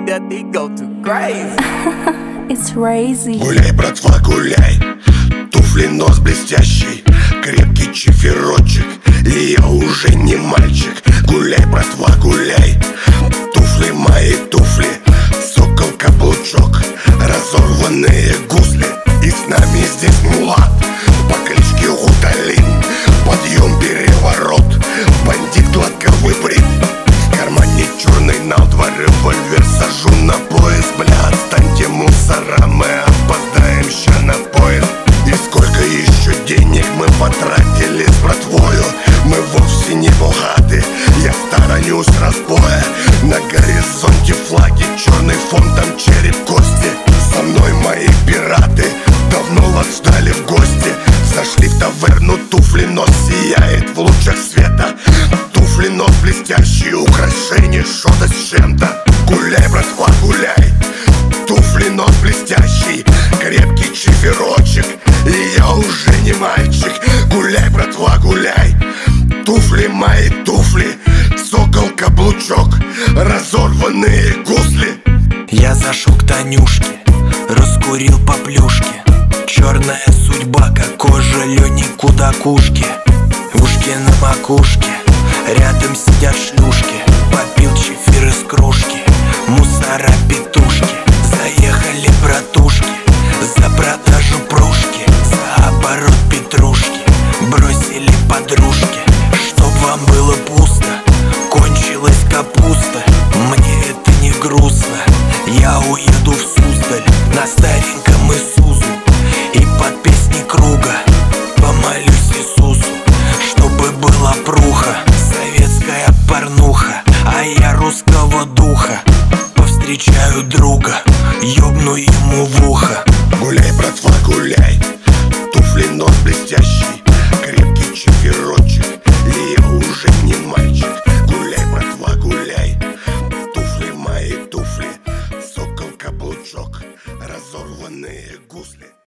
that they go too crazy. It's crazy. Гуляй, братва, гуляй. Туфли, нос блестящий, крепкий чиферочек. И я уже не мальчик. Гуляй, братва, гуляй. Туфли, мои туфли, сокол, каблучок, разорванные гусли. И с нами здесь мулат по кличке Гуталин. Подъем, переворот, бандит гладковый брит. В кармане черный налдва, револьвер сажу на пояс. Бля, отстаньте, мусора, мы опоздаем ща на поезд. И сколько еще денег мы потратили с братвою. Мы вовсе не богаты, я сторонюсь разбоя. На горизонте флаги, черный фон, там череп, кости. Со мной мои пираты, давно вас ждали в гости. Зашли в таверну, туфли, нос сияет в лучах света. Туфли, нос блестящие, украшения, что-то с чем-то. Гуляй, братва, гуляй. Туфли, нос блестящий, крепкий чиферочек. И я уже не мальчик. Гуляй, братва, гуляй. Туфли, мои туфли, сокол, каблучок, разорванные гусли. Я зашел к Танюшке, раскурил по плюшке. Черная судьба, как кожа Лени Кудакушки. Ушки на макушке, рядом сидят шлюшки. Попил чефир из кружки, мусора петушки. Заехали братушки, за продажу пружки, за оборот петрушки. Бросили подружки, чтоб вам было пусто. Кончилась капуста, мне это не грустно. Я уеду в Суздаль на стареньком Исузу. И под песни круга помолюсь Иисусу, чтобы была пруха, советская порнуха. А я русского духа повстречаю друга, ёбну ему в ухо. Гуляй, братва, гуляй. Туфли, нос блестящий,